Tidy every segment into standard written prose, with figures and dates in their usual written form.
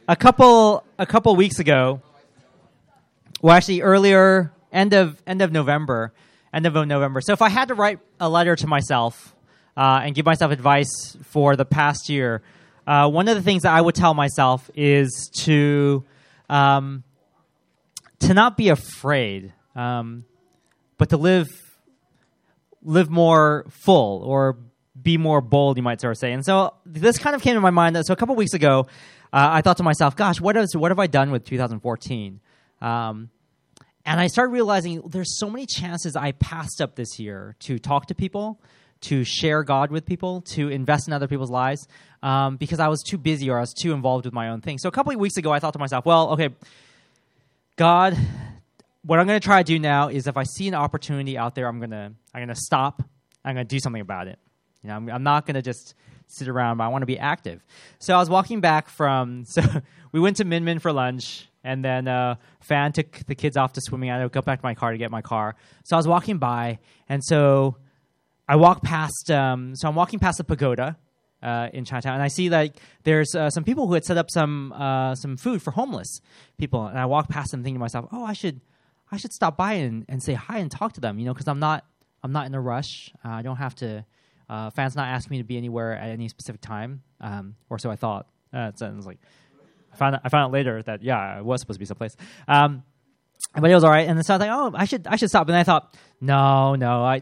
a couple weeks ago, well, actually earlier, end of November. So if I had to write a letter to myself and give myself advice for the past year, one of the things that I would tell myself is to not be afraid, but to live more full or be more bold, you might sort of say. And so this kind of came to my mind. So a couple weeks ago, I thought to myself, gosh, what have I done with 2014? And I started realizing there's so many chances I passed up this year to talk to people, to share God with people, to invest in other people's lives, because I was too busy or I was too involved with my own thing. So a couple of weeks ago, I thought to myself, well, okay, God, what I'm going to try to do now is if I see an opportunity out there, I'm going to stop. I'm going to do something about it. You know, I'm not going to just sit around, but I want to be active. So I was walking back so we went to Min Min for lunch, and then Fan took the kids off to swimming. I had to go back to my car to get my car. So I was walking by, and so I walked past, I'm walking past the pagoda in Chinatown, and I see like there's some people who had set up some food for homeless people, and I walked past them thinking to myself, oh, I should stop by and say hi and talk to them, you know, because I'm not in a rush. I don't have to. Fan's not asking me to be anywhere at any specific time, or so I thought. So it was like I found out later that I was supposed to be someplace, but it was all right. And then so I was like, oh, I should stop. And I thought, no,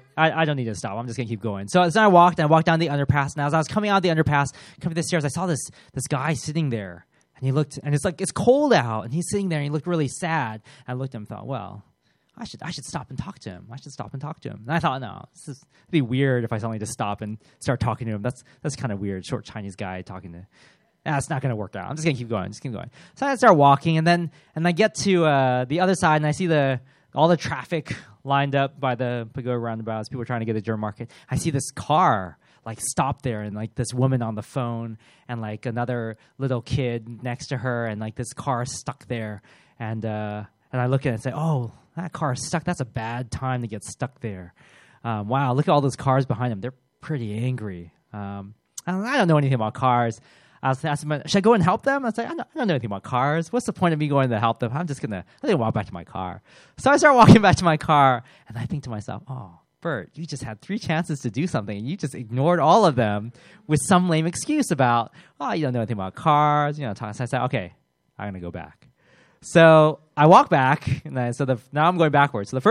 I don't need to stop. I'm just gonna keep going. So I walked down the underpass. And as I was coming out of the underpass, coming to the stairs, I saw this guy sitting there, and he looked, and it's cold out, and he's sitting there, and he looked really sad. And I looked at him and thought, well, I should stop and talk to him. And I thought, no, it'd be weird if I suddenly just stop and start talking to him. That's kind of weird. Short Chinese guy talking to. It's not going to work out. I'm just going to keep going. So I start walking, and I get to the other side, and I see all the traffic lined up by the pagoda roundabout as people are trying to get to German market. I see this car like stop there, and like this woman on the phone, and like another little kid next to her, and like this car stuck there, and I look at it and say, oh, that car is stuck. That's a bad time to get stuck there. Wow, look at all those cars behind them. They're pretty angry. I don't know anything about cars. I was asking, should I go and help them? I was like, I don't know anything about cars. What's the point of me going to help them? I'm going to walk back to my car. So I start walking back to my car, and I think to myself, oh, Bert, you just had 3 chances to do something, and you just ignored all of them with some lame excuse about, oh, you don't know anything about cars. So I said, okay, I'm going to go back. So I walk back, and now I'm going backwards. So the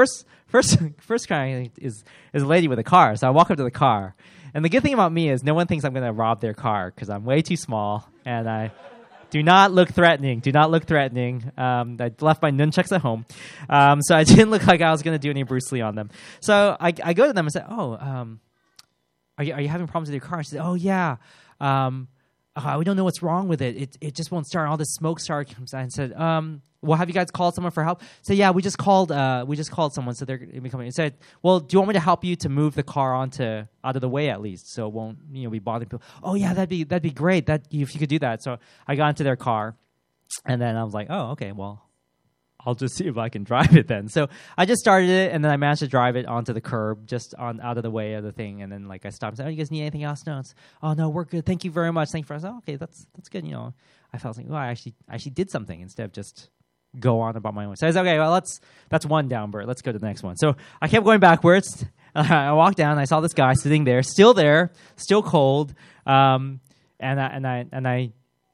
first guy is a lady with a car. So I walk up to the car, and the good thing about me is no one thinks I'm going to rob their car because I'm way too small, and I do not look threatening. I left my nunchucks at home, so I didn't look like I was going to do any Bruce Lee on them. So I go to them and say, "Oh, are you having problems with your car?" She said, "Oh yeah." We don't know what's wrong with it. It just won't start. All this smoke started. And said, well, have you guys called someone for help? So yeah, we just called someone. So they're going to be coming. He said, well, do you want me to help you to move the car out of the way at least, so it won't be bothering people? Oh yeah, that'd be great. If you could do that. So I got into their car, and then I was like, oh okay, well, I'll just see if I can drive it then. So I just started it, and then I managed to drive it onto the curb, just out of the way of the thing. And then I stopped and said, oh, you guys need anything else? No, no, we're good. Thank you very much. Thank you for us. Oh, okay, that's good. I felt like, I actually did something instead of just go on about my own. So I was okay, well, that's one down, Bert. Let's go to the next one. So I kept going backwards. I walked down, and I saw this guy sitting there, still cold. And I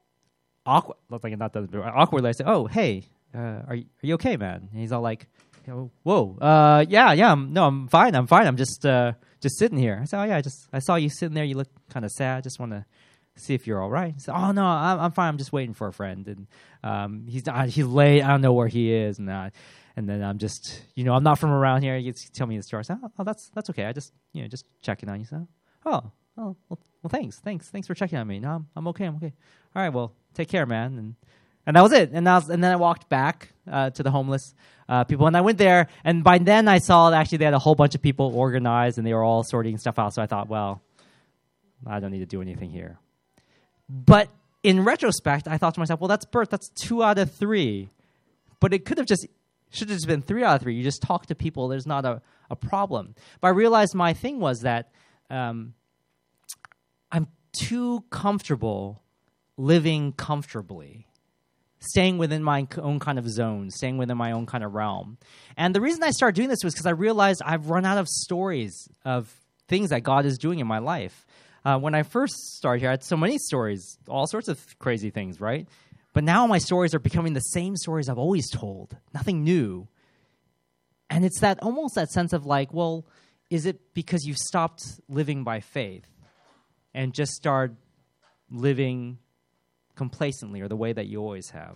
awkwardly I said, oh, hey, are you okay, man? And he's all like, whoa, yeah, I'm fine. I'm just sitting here. I said, oh yeah, I saw you sitting there. You look kind of sad. Just want to see if you're all right. He said, oh no, I'm fine. I'm just waiting for a friend, and he's late. I don't know where he is, and then I'm just, I'm not from around here. You tell me the story. I said, oh, that's okay. I just checking on you. So, well, thanks for checking on me. No, I'm okay. All right, well, take care, man. And that was it. And then I walked back to the homeless people. And I went there, and by then I saw that actually they had a whole bunch of people organized, and they were all sorting stuff out. So I thought, well, I don't need to do anything here. But in retrospect, I thought to myself, well, that's 2 out of 3. But it should have just been 3 out of 3. You just talk to people. There's not a problem. But I realized my thing was that I'm too comfortable living comfortably. staying within my own kind of zone, staying within my own kind of realm. And the reason I started doing this was because I realized I've run out of stories of things that God is doing in my life. When I first started here, I had so many stories, all sorts of crazy things, right? But now my stories are becoming the same stories I've always told, nothing new. And it's that almost that sense of like, well, is it because you stopped living by faith and just started living complacently or the way that you always have?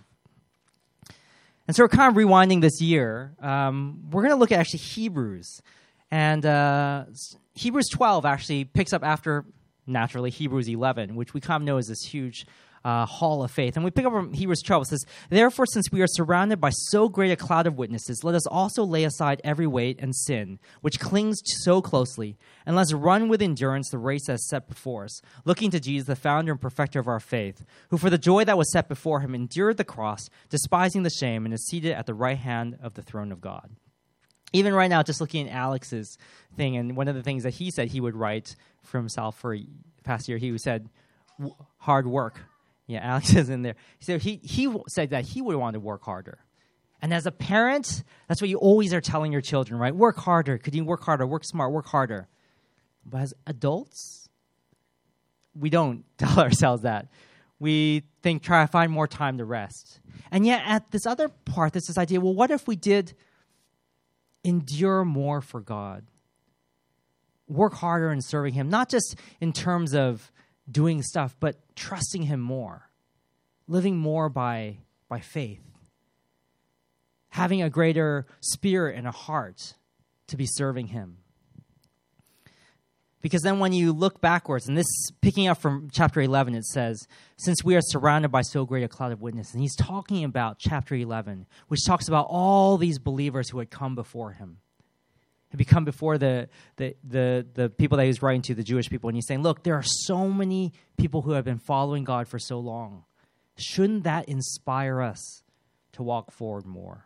And so we're kind of rewinding this year. We're going to look at actually Hebrews. And Hebrews 12 actually picks up after, naturally, Hebrews 11, which we kind of know as this huge hall of faith. And we pick up from Hebrews 12. It says, "Therefore, since we are surrounded by so great a cloud of witnesses, let us also lay aside every weight and sin, which clings so closely, and let us run with endurance the race that is set before us, looking to Jesus, the founder and perfecter of our faith, who for the joy that was set before him endured the cross, despising the shame, and is seated at the right hand of the throne of God." Even right now, just looking at Alex's thing, and one of the things that he said he would write for himself for the past year, he said, hard work. Yeah, Alex is in there. So he said that he would want to work harder. And as a parent, that's what you always are telling your children, right? Work harder. Could you work harder? Work smart. Work harder. But as adults, we don't tell ourselves that. We think, try to find more time to rest. And yet at this other part, there's this idea, well, what if we did endure more for God? Work harder in serving him, not just in terms of doing stuff, but trusting him more, living more by faith, having a greater spirit and a heart to be serving him. Because then when you look backwards, and this picking up from chapter 11, it says, since we are surrounded by so great a cloud of witnesses, and he's talking about chapter 11, which talks about all these believers who had come before him. Had become before the people that he was writing to, the Jewish people. And he's saying, look, there are so many people who have been following God for so long. Shouldn't that inspire us to walk forward more?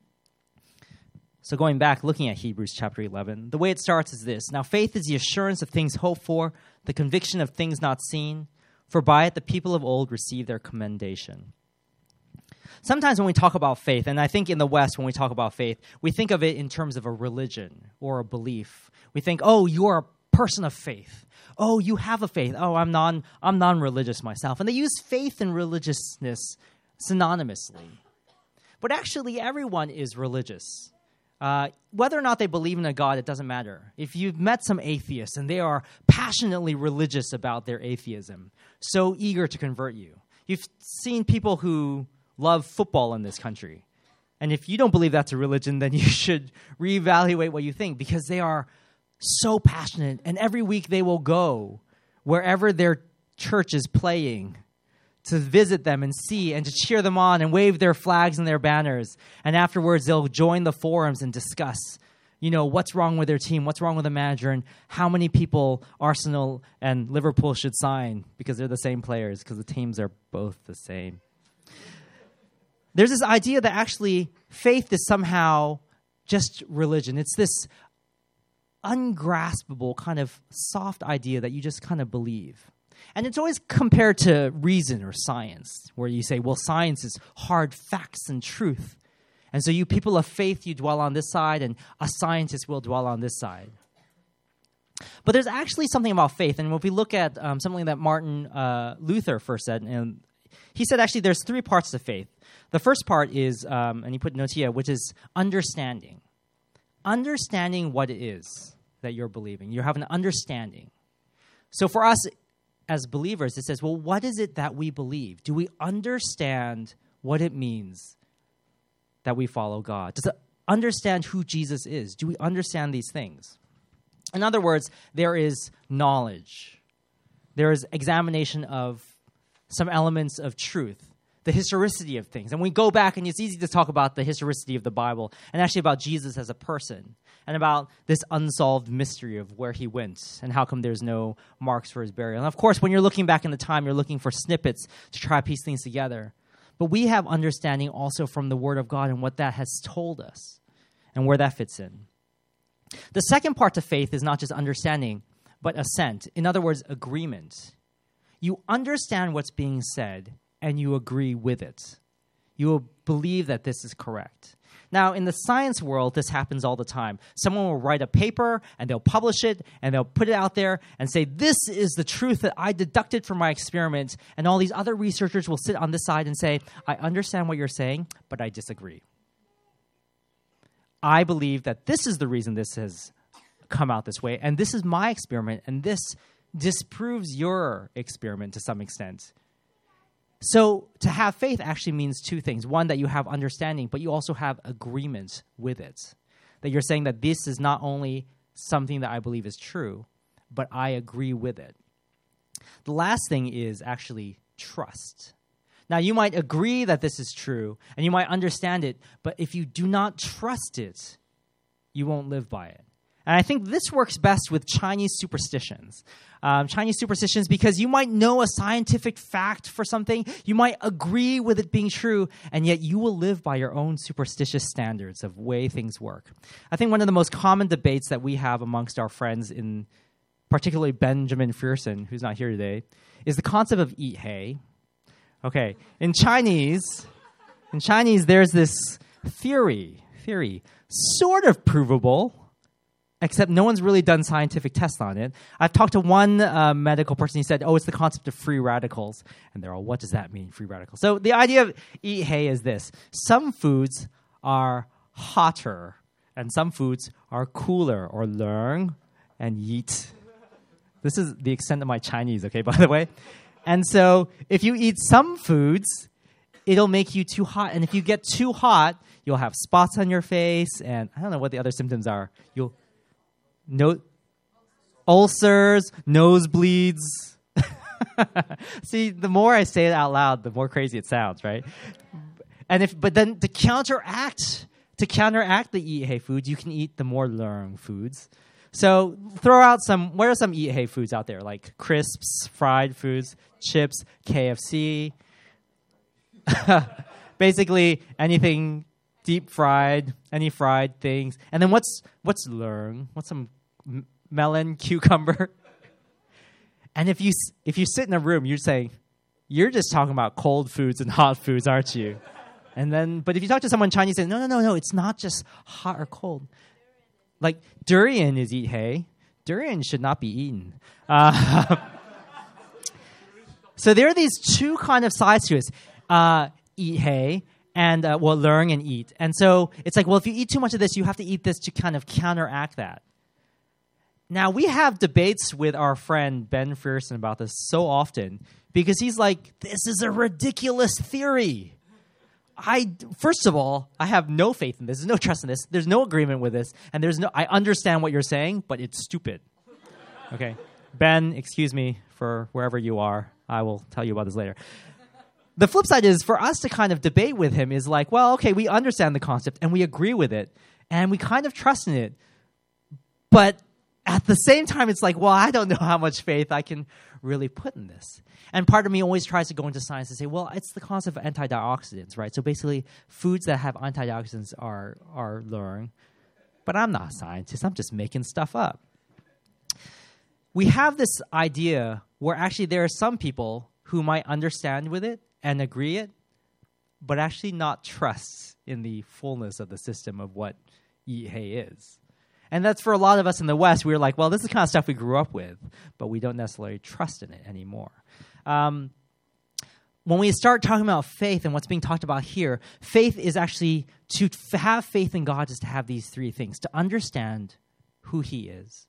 So going back, looking at Hebrews chapter 11, the way it starts is this. Now faith is the assurance of things hoped for, the conviction of things not seen. For by it the people of old received their commendation. Sometimes when we talk about faith, and I think in the West when we talk about faith, we think of it in terms of a religion or a belief. We think, oh, you're a person of faith. Oh, you have a faith. Oh, I'm non-religious myself. And they use faith and religiousness synonymously. But actually, everyone is religious. Whether or not they believe in a God, it doesn't matter. If you've met some atheists and they are passionately religious about their atheism, so eager to convert you. You've seen people who love football in this country. And if you don't believe that's a religion, then you should reevaluate what you think, because they are so passionate. And every week they will go wherever their church is playing to visit them and see and to cheer them on and wave their flags and their banners. And afterwards, they'll join the forums and discuss, what's wrong with their team, what's wrong with the manager, and how many people Arsenal and Liverpool should sign because they're the same players, because the teams are both the same. There's this idea that actually faith is somehow just religion. It's this ungraspable kind of soft idea that you just kind of believe. And it's always compared to reason or science, where you say, well, science is hard facts and truth. And so you people of faith, you dwell on this side, and a scientist will dwell on this side. But there's actually something about faith. And if we look at something that Martin Luther first said, and he said actually there's three parts to faith. The first part is, and he put notes here, which is understanding. Understanding what it is that you're believing. You have an understanding. So for us as believers, it says, well, what is it that we believe? Do we understand what it means that we follow God? Does it understand who Jesus is? Do we understand these things? In other words, there is knowledge. There is examination of some elements of truth, the historicity of things. And we go back, and it's easy to talk about the historicity of the Bible and actually about Jesus as a person and about this unsolved mystery of where he went and how come there's no marks for his burial. And of course, when you're looking back in the time, you're looking for snippets to try to piece things together. But we have understanding also from the Word of God and what that has told us and where that fits in. The second part to faith is not just understanding, but assent. In other words, agreement. You understand what's being said, and you agree with it. You will believe that this is correct. Now, in the science world, this happens all the time. Someone will write a paper, and they'll publish it, and they'll put it out there and say, this is the truth that I deducted from my experiment. And all these other researchers will sit on this side and say, I understand what you're saying, but I disagree. I believe that this is the reason this has come out this way, and this is my experiment, and this disproves your experiment to some extent. So to have faith actually means two things. One, that you have understanding, but you also have agreement with it. That you're saying that this is not only something that I believe is true, but I agree with it. The last thing is actually trust. Now, you might agree that this is true, and you might understand it, but if you do not trust it, you won't live by it. And I think this works best with Chinese superstitions. Because you might know a scientific fact for something, you might agree with it being true, and yet you will live by your own superstitious standards of way things work. I think one of the most common debates that we have amongst our friends, in particularly Benjamin Frearson, who's not here today, is the concept of eat hay. Okay, in Chinese, there's this theory, sort of provable, except no one's really done scientific tests on it. I've talked to one medical person. He said, it's the concept of free radicals. And they're all, what does that mean, free radicals? So the idea of eat hay is this. Some foods are hotter, and some foods are cooler, or learn and yeet. This is the extent of my Chinese, okay, by the way. And so if you eat some foods, it'll make you too hot. And if you get too hot, you'll have spots on your face, and I don't know what the other symptoms are. Ulcers, nosebleeds. See, the more I say it out loud, the more crazy it sounds, right? But then to counteract the eat hay foods, you can eat the more learn foods. So throw out what are some eat hay foods out there? Like crisps, fried foods, chips, KFC. Basically anything deep fried, any fried things. And then what's learn? What's some melon, cucumber? And if you sit in a room, you're saying, you're just talking about cold foods and hot foods, aren't you? But if you talk to someone Chinese, say, no, it's not just hot or cold. Like durian is eat hay. Durian should not be eaten. So there are these two kind of sides to it. Eat hay and learn and eat. And so it's like, if you eat too much of this, you have to eat this to kind of counteract that. Now, we have debates with our friend Ben Frearson about this so often because he's like, this is a ridiculous theory. First of all, I have no faith in this. There's no trust in this. There's no agreement with this. And I understand what you're saying, but it's stupid. Okay. Ben, excuse me for wherever you are. I will tell you about this later. The flip side is for us to kind of debate with him is like, we understand the concept and we agree with it and we kind of trust in it. But at the same time, it's like, I don't know how much faith I can really put in this. And part of me always tries to go into science and say, it's the concept of antioxidants, right? So basically, foods that have antioxidants are learn. But I'm not a scientist. I'm just making stuff up. We have this idea where actually there are some people who might understand with it and agree it, but actually not trust in the fullness of the system of what eat hay is. And that's for a lot of us in the West. We're like, this is the kind of stuff we grew up with, but we don't necessarily trust in it anymore. When we start talking about faith and what's being talked about here, faith is actually to have faith in God is to have these three things: to understand who He is,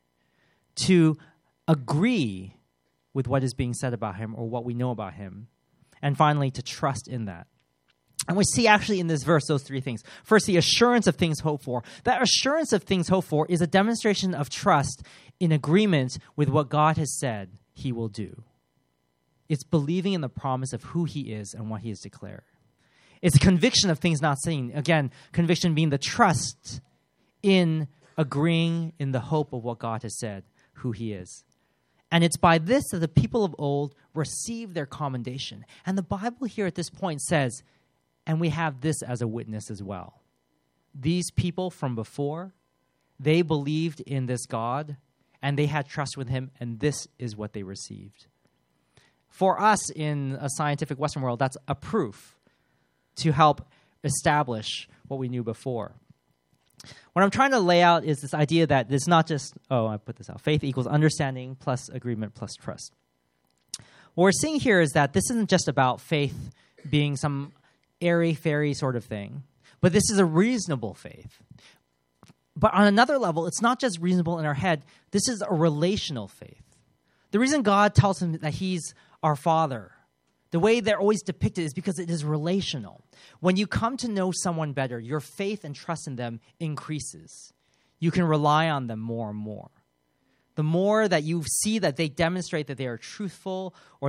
to agree with what is being said about Him or what we know about Him, and finally, to trust in that. And we see actually in this verse those three things. First, the assurance of things hoped for. That assurance of things hoped for is a demonstration of trust in agreement with what God has said He will do. It's believing in the promise of who He is and what He has declared. It's a conviction of things not seen. Again, conviction being the trust in agreeing in the hope of what God has said, who He is. And it's by this that the people of old received their commendation. And the Bible here at this point says, and we have this as a witness as well. These people from before, they believed in this God, and they had trust with Him, and this is what they received. For us in a scientific Western world, that's a proof. to help establish what we knew before. What I'm trying to lay out is this idea that it's not just, I put this out, faith equals understanding plus agreement plus trust. What we're seeing here is that this isn't just about faith being some airy-fairy sort of thing, but this is a reasonable faith. But on another level, it's not just reasonable in our head. This is a relational faith. The reason God tells him that he's our Father, the way they're always depicted is because it is relational. When you come to know someone better, your faith and trust in them increases. You can rely on them more and more. The more that you see that they demonstrate that they are truthful, or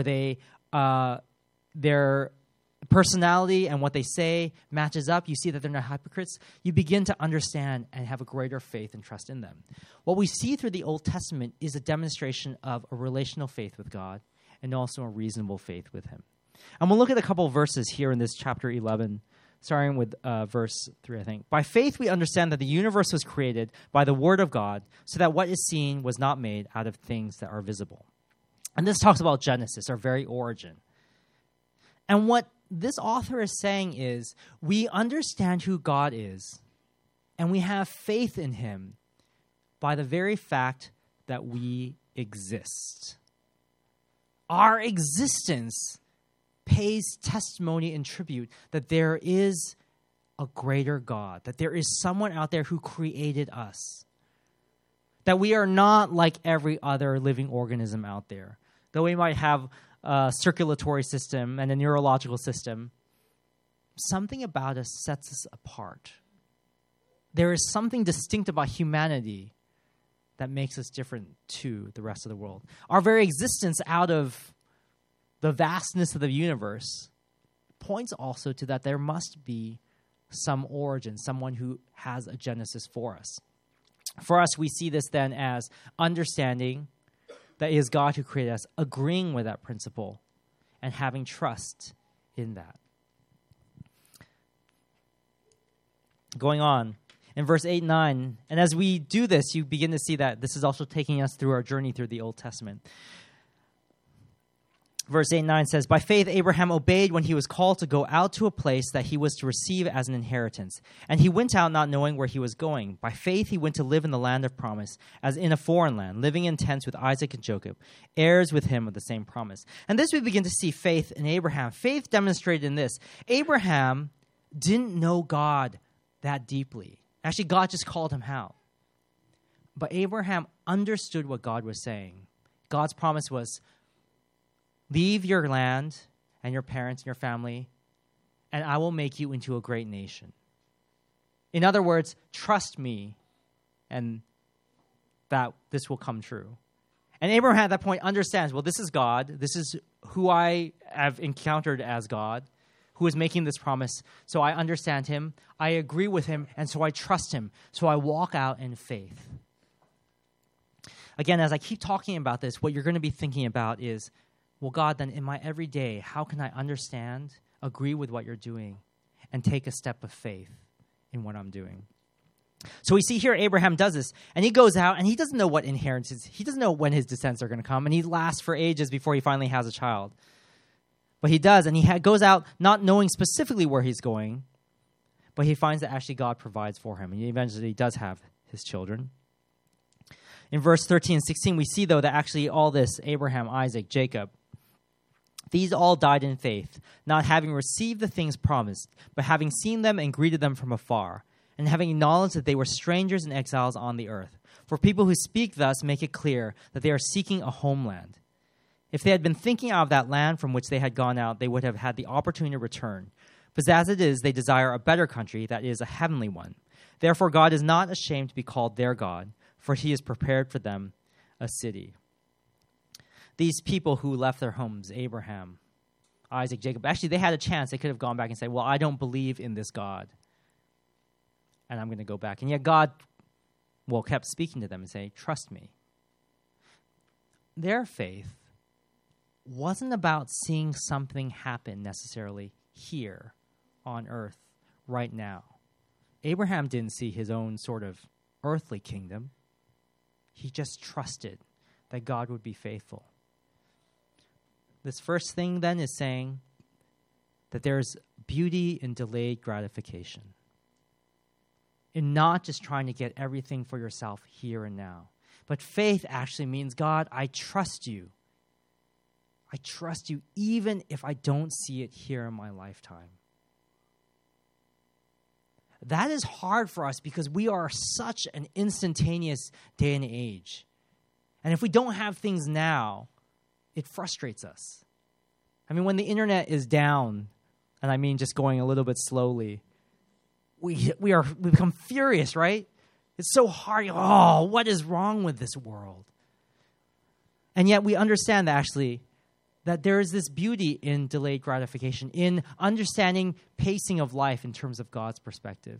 their personality and what they say matches up, you see that they're not hypocrites, you begin to understand and have a greater faith and trust in them. What we see through the Old Testament is a demonstration of a relational faith with God and also a reasonable faith with him. And we'll look at a couple of verses here in this chapter 11, starting with verse 3, I think. By faith we understand that the universe was created by the word of God, so that what is seen was not made out of things that are visible. And this talks about Genesis, our very origin. And what this author is saying is, we understand who God is, and we have faith in him by the very fact that we exist. Our existence pays testimony and tribute that there is a greater God, that there is someone out there who created us, that we are not like every other living organism out there. Though we might have a circulatory system and a neurological system, something about us sets us apart. There is something distinct about humanity that makes us different to the rest of the world. Our very existence out of the vastness of the universe points also to that there must be some origin, someone who has a genesis for us. For us, we see this then as understanding that it is God who created us, agreeing with that principle, and having trust in that. Going on, in verse 8 and 9, and as we do this, you begin to see that this is also taking us through our journey through the Old Testament. Verse 8 and 9 says, by faith Abraham obeyed when he was called to go out to a place that he was to receive as an inheritance. And he went out not knowing where he was going. By faith he went to live in the land of promise, as in a foreign land, living in tents with Isaac and Jacob, heirs with him of the same promise. And this we begin to see faith in Abraham. Faith demonstrated in this. Abraham didn't know God that deeply. Actually, God just called him out. But Abraham understood what God was saying. God's promise was, leave your land and your parents and your family, and I will make you into a great nation. In other words, trust me, and that this will come true. And Abraham at that point understands, well, this is God. This is who I have encountered as God, who is making this promise. So I understand him. I agree with him, and so I trust him. So I walk out in faith. Again, as I keep talking about this, what you're going to be thinking about is, well, God, then in my everyday, how can I understand, agree with what you're doing, and take a step of faith in what I'm doing? So we see here Abraham does this, and he goes out, and he doesn't know what inheritance, he doesn't know when his descendants are going to come, and he lasts for ages before he finally has a child. But he does, and he goes out not knowing specifically where he's going, but he finds that actually God provides for him, and he eventually does have his children. In verse 13 and 16, we see, though, that actually all this, Abraham, Isaac, Jacob, these all died in faith, not having received the things promised, but having seen them and greeted them from afar, and having acknowledged that they were strangers and exiles on the earth. For people who speak thus make it clear that they are seeking a homeland. If they had been thinking of that land from which they had gone out, they would have had the opportunity to return. But as it is, they desire a better country, that is, a heavenly one. Therefore God is not ashamed to be called their God, for he has prepared for them a city. These people who left their homes, Abraham, Isaac, Jacob, actually they had a chance. They could have gone back and said, well, I don't believe in this God, and I'm going to go back. And yet God, kept speaking to them and saying, trust me. Their faith wasn't about seeing something happen necessarily here on earth right now. Abraham didn't see his own sort of earthly kingdom. He just trusted that God would be faithful. This first thing then is saying that there's beauty in delayed gratification, in not just trying to get everything for yourself here and now. But faith actually means, God, I trust you. I trust you even if I don't see it here in my lifetime. That is hard for us because we are such an instantaneous day and age. And if we don't have things now, it frustrates us. I mean, when the internet is down, and I mean just going a little bit slowly, we become furious, right? It's so hard. Oh, what is wrong with this world? And yet we understand that actually that there is this beauty in delayed gratification, in understanding pacing of life in terms of God's perspective.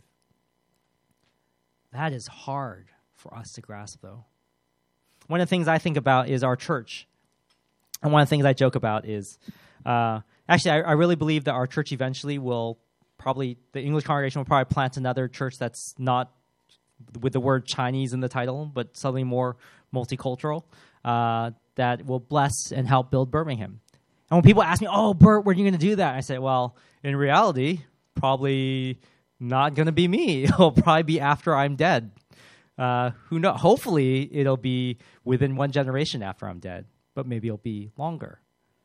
That is hard for us to grasp, though. One of the things I think about is our church. And one of the things I joke about is, I really believe that our church eventually will probably, the English congregation will probably plant another church that's not with the word Chinese in the title, but something more multicultural, that will bless and help build Birmingham. And when people ask me, oh, Bert, when are you going to do that? I say, well, in reality, probably not going to be me. It'll probably be after I'm dead. Who knows? Hopefully, it'll be within one generation after I'm dead, but maybe it'll be longer.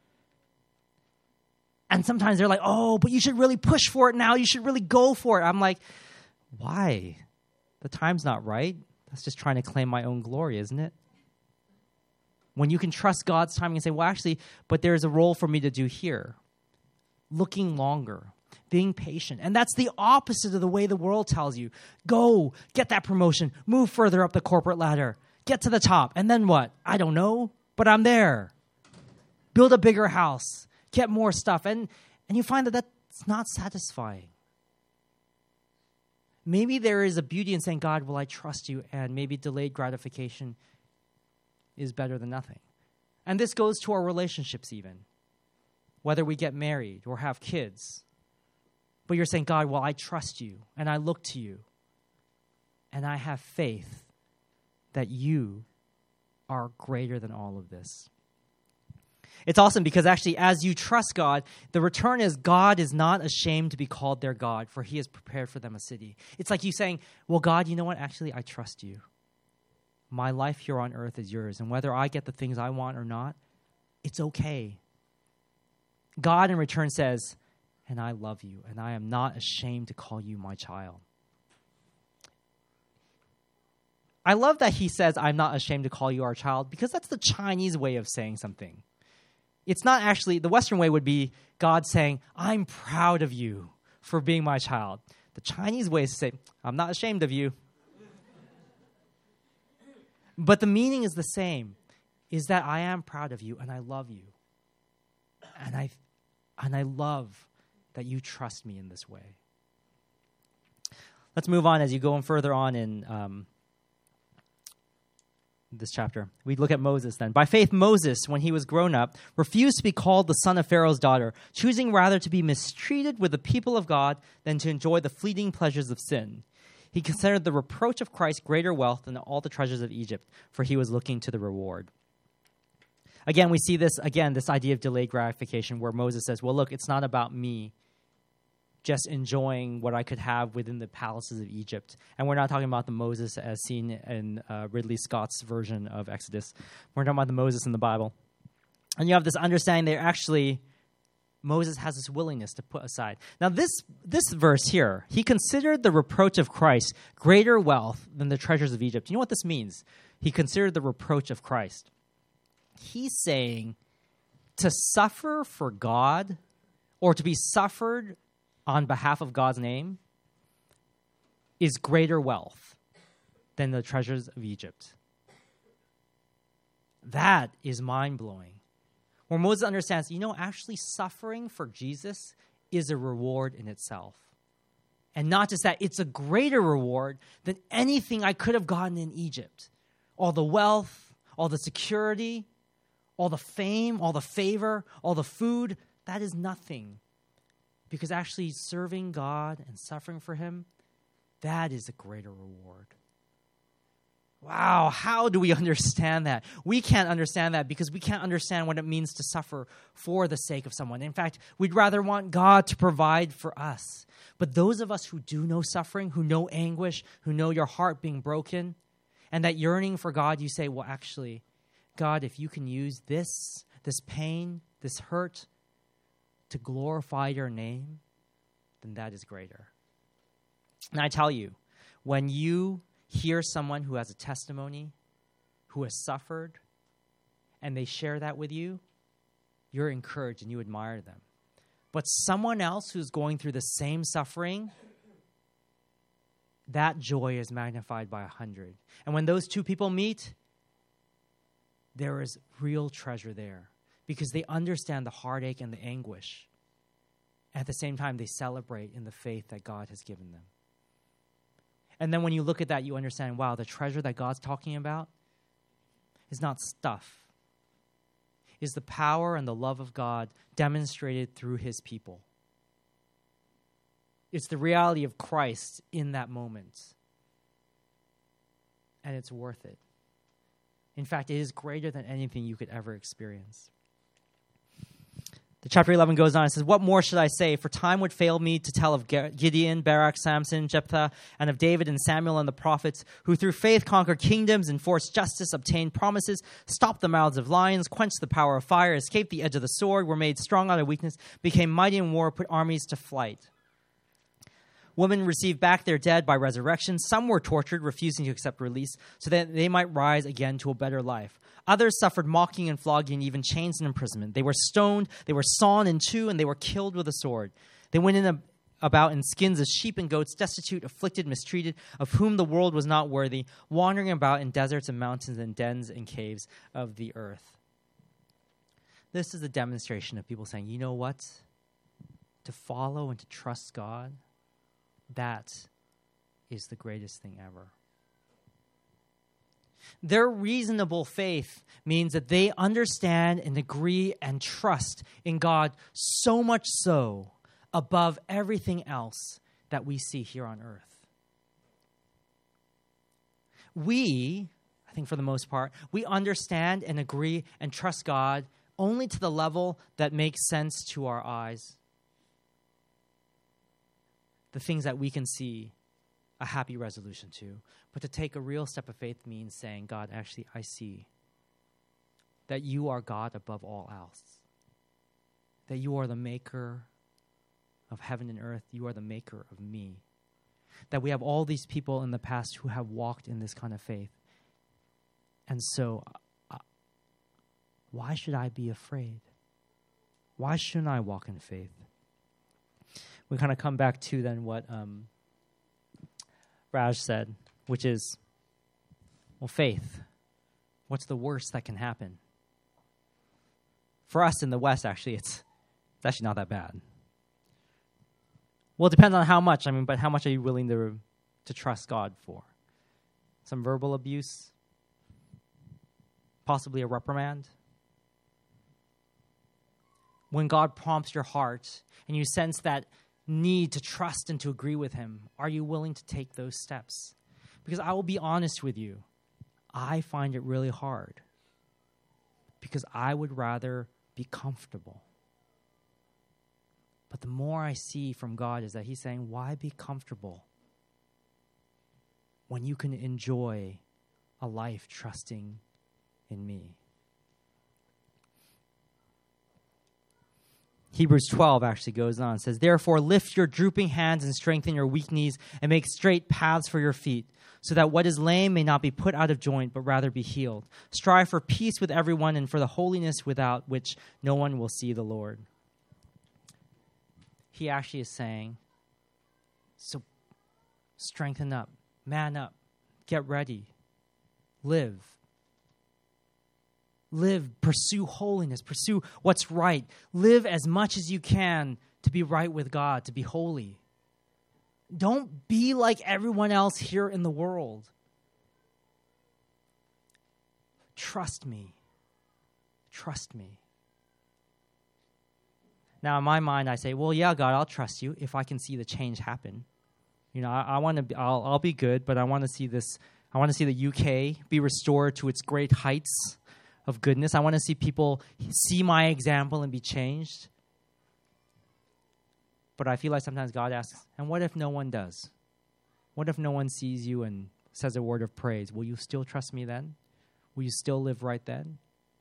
And sometimes they're like, oh, but you should really push for it now. You should really go for it. I'm like, why? The time's not right. That's just trying to claim my own glory, isn't it? When you can trust God's timing and say, well, actually, but there's a role for me to do here. Looking longer, being patient. And that's the opposite of the way the world tells you. Go, get that promotion, move further up the corporate ladder, get to the top, and then what? I don't know, but I'm there. Build a bigger house, get more stuff. And you find that that's not satisfying. Maybe there is a beauty in saying, God, will I trust you? And maybe delayed gratification is better than nothing. And this goes to our relationships even. Whether we get married or have kids. But you're saying, God, well, I trust you and I look to you. And I have faith that you are greater than all of this. It's awesome because actually as you trust God, the return is God is not ashamed to be called their God, for he has prepared for them a city. It's like you saying, well, God, you know what? Actually, I trust you. My life here on earth is yours. And whether I get the things I want or not, it's okay. God in return says, and I love you, and I am not ashamed to call you my child. I love that he says, I'm not ashamed to call you our child, because that's the Chinese way of saying something. It's not actually, the Western way would be God saying, I'm proud of you for being my child. The Chinese way is to say, I'm not ashamed of you. But the meaning is the same, is that I am proud of you and I love you. And I love that you trust me in this way. Let's move on as you go on further on in this chapter. We look at Moses then. By faith, Moses, when he was grown up, refused to be called the son of Pharaoh's daughter, choosing rather to be mistreated with the people of God than to enjoy the fleeting pleasures of sin. He considered the reproach of Christ greater wealth than all the treasures of Egypt, for he was looking to the reward. Again, we see this idea of delayed gratification where Moses says, well, look, it's not about me just enjoying what I could have within the palaces of Egypt. And we're not talking about the Moses as seen in Ridley Scott's version of Exodus. We're talking about the Moses in the Bible. And you have this understanding that actually Moses has this willingness to put aside. Now this verse here, he considered the reproach of Christ greater wealth than the treasures of Egypt. You know what this means? He considered the reproach of Christ. He's saying to suffer for God or to be suffered on behalf of God's name is greater wealth than the treasures of Egypt. That is mind-blowing. Where Moses understands, actually suffering for Jesus is a reward in itself. And not just that, it's a greater reward than anything I could have gotten in Egypt. All the wealth, all the security, all the fame, all the favor, all the food, that is nothing. Because actually serving God and suffering for him, that is a greater reward. Wow, how do we understand that? We can't understand that because we can't understand what it means to suffer for the sake of someone. In fact, we'd rather want God to provide for us. But those of us who do know suffering, who know anguish, who know your heart being broken, and that yearning for God, you say, well, actually, God, if you can use this pain, this hurt, to glorify your name, then that is greater. And I tell you, when you hear someone who has a testimony, who has suffered, and they share that with you, you're encouraged and you admire them. But someone else who's going through the same suffering, that joy is magnified by 100. And when those two people meet, there is real treasure there because they understand the heartache and the anguish. At the same time, they celebrate in the faith that God has given them. And then when you look at that, you understand, wow, the treasure that God's talking about is not stuff. Is the power and the love of God demonstrated through his people. It's the reality of Christ in that moment. And it's worth it. In fact, it is greater than anything you could ever experience. The chapter 11 goes on and says, what more should I say? For time would fail me to tell of Gideon, Barak, Samson, Jephthah, and of David and Samuel and the prophets, who through faith conquered kingdoms, enforced justice, obtained promises, stopped the mouths of lions, quenched the power of fire, escaped the edge of the sword, were made strong out of weakness, became mighty in war, put armies to flight. Women received back their dead by resurrection. Some were tortured, refusing to accept release, so that they might rise again to a better life. Others suffered mocking and flogging, even chains and imprisonment. They were stoned, they were sawn in two, and they were killed with a sword. They went about in skins of sheep and goats, destitute, afflicted, mistreated, of whom the world was not worthy, wandering about in deserts and mountains and dens and caves of the earth. This is a demonstration of people saying, you know what? To follow and to trust God, that is the greatest thing ever. Their reasonable faith means that they understand and agree and trust in God so much so above everything else that we see here on earth. We, I think for the most part, we understand and agree and trust God only to the level that makes sense to our eyes. The things that we can see a happy resolution to. But to take a real step of faith means saying, God, actually, I see that you are God above all else. That you are the maker of heaven and earth. You are the maker of me. That we have all these people in the past who have walked in this kind of faith. And so, why should I be afraid? Why shouldn't I walk in faith? We kind of come back to then what Raj said, which is, well, faith. What's the worst that can happen? For us in the West, actually, it's actually not that bad. Well, it depends on how much. But how much are you willing to trust God for? Some verbal abuse? Possibly a reprimand? When God prompts your heart and you sense that need to trust and to agree with him, are you willing to take those steps? Because I will be honest with you, I find it really hard because I would rather be comfortable. But the more I see from God is that he's saying, why be comfortable when you can enjoy a life trusting in me? Hebrews 12 actually goes on and says, therefore lift your drooping hands and strengthen your weak knees and make straight paths for your feet, so that what is lame may not be put out of joint, but rather be healed. Strive for peace with everyone and for the holiness without which no one will see the Lord. He actually is saying, so strengthen up, man up, get ready, live. Live, pursue holiness, pursue what's right. Live as much as you can to be right with God, to be holy. Don't be like everyone else here in the world. Trust me. Trust me. Now, in my mind, I say, well, yeah, God, I'll trust you if I can see the change happen. I want to. I'll be good, but I want to see this. I want to see the UK be restored to its great heights of goodness. I want to see people see my example and be changed. But I feel like sometimes God asks, and what if no one does? What if no one sees you and says a word of praise? Will you still trust me then? Will you still live right then?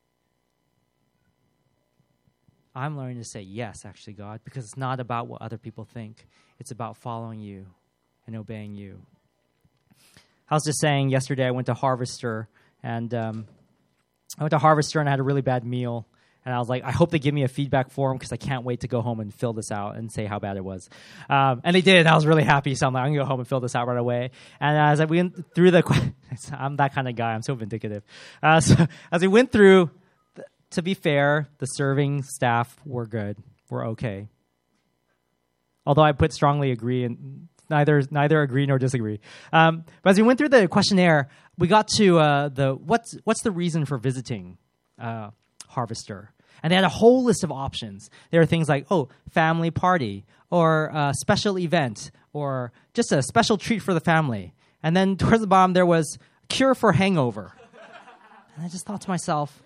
I'm learning to say yes, actually, God, because it's not about what other people think. It's about following you and obeying you. I was just saying yesterday I went to Harvester, and I had a really bad meal. And I was like, I hope they give me a feedback form because I can't wait to go home and fill this out and say how bad it was. And they did. I was really happy. So I'm like, I'm going to go home and fill this out right away. And as I went through I'm that kind of guy. I'm so vindictive. So as we went through, to be fair, the serving staff were good. We're okay. Although I put strongly agree and neither agree nor disagree. But as we went through the questionnaire, we got to what's the reason for visiting Harvester. And they had a whole list of options. There are things like, family party, or a special event, or just a special treat for the family. And then towards the bottom, there was cure for hangover. And I just thought to myself,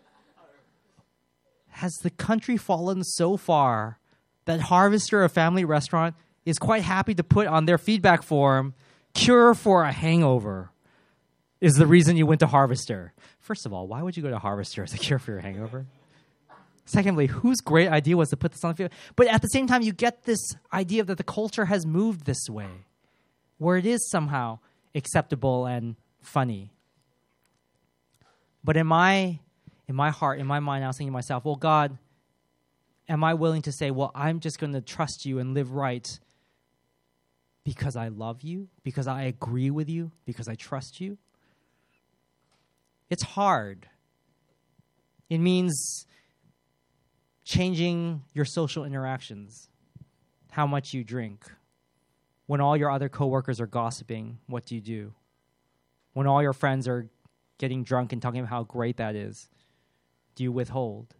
has the country fallen so far that Harvester, a family restaurant, is quite happy to put on their feedback form, cure for a hangover is the reason you went to Harvester? First of all, why would you go to Harvester as a cure for your hangover? Secondly, whose great idea was to put this on the field? But at the same time, you get this idea that the culture has moved this way, where it is somehow acceptable and funny. But in my heart, in my mind, I was thinking to myself, well, God, am I willing to say, well, I'm just going to trust you and live right because I love you, because I agree with you, because I trust you? It's hard. It means changing your social interactions, how much you drink. When all your other coworkers are gossiping, what do you do? When all your friends are getting drunk and talking about how great that is, do you withhold?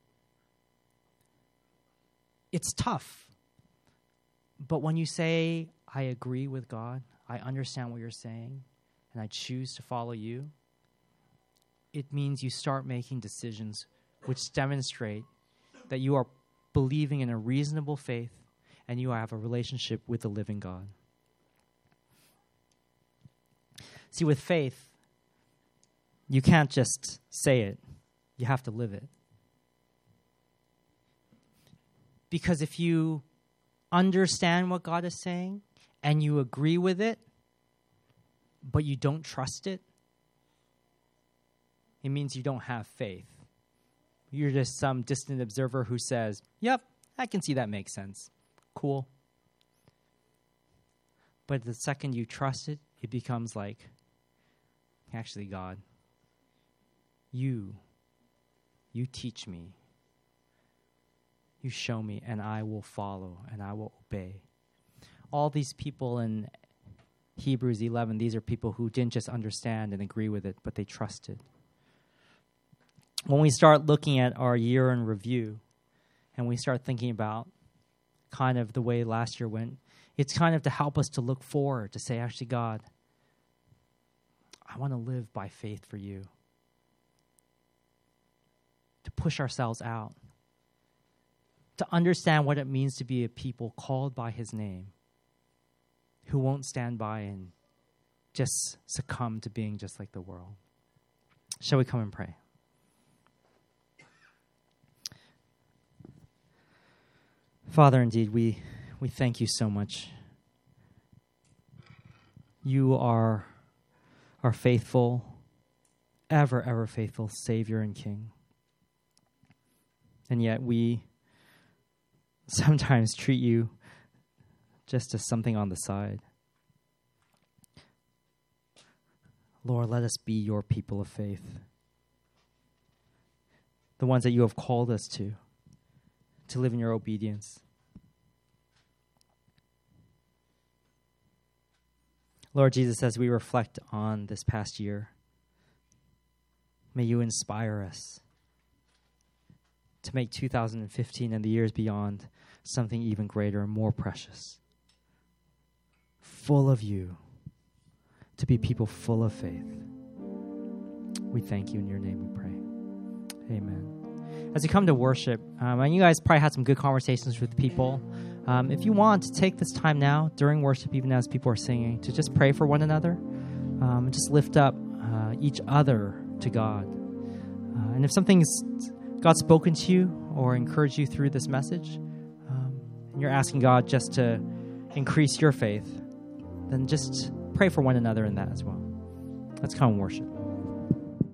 It's tough. But when you say, I agree with God, I understand what you're saying, and I choose to follow you, it means you start making decisions which demonstrate that you are believing in a reasonable faith and you have a relationship with the living God. See, with faith, you can't just say it. You have to live it. Because if you understand what God is saying and you agree with it, but you don't trust it, it means you don't have faith. You're just some distant observer who says, yep, I can see that makes sense. Cool. But the second you trust it, it becomes like, actually, God, you teach me. You show me, and I will follow, and I will obey. All these people in Hebrews 11, these are people who didn't just understand and agree with it, but they trusted. When we start looking at our year in review and we start thinking about kind of the way last year went, it's kind of to help us to look forward, to say, actually, God, I want to live by faith for you. To push ourselves out. To understand what it means to be a people called by his name, who won't stand by and just succumb to being just like the world. Shall we come and pray? Father, indeed, we thank you so much. You are our faithful, ever faithful Savior and King. And yet we sometimes treat you just as something on the side. Lord, let us be your people of faith. The ones that you have called us to live in your obedience. Lord Jesus, as we reflect on this past year, may you inspire us to make 2015 and the years beyond something even greater and more precious. Full of you, to be people full of faith. We thank you. In your name we pray. Amen. As you come to worship, and you guys probably had some good conversations with people. If you want to take this time now during worship, even as people are singing, to just pray for one another, and just lift up each other to God. And if something's God's spoken to you or encouraged you through this message, and you're asking God just to increase your faith, then just pray for one another in that as well. Let's come and worship.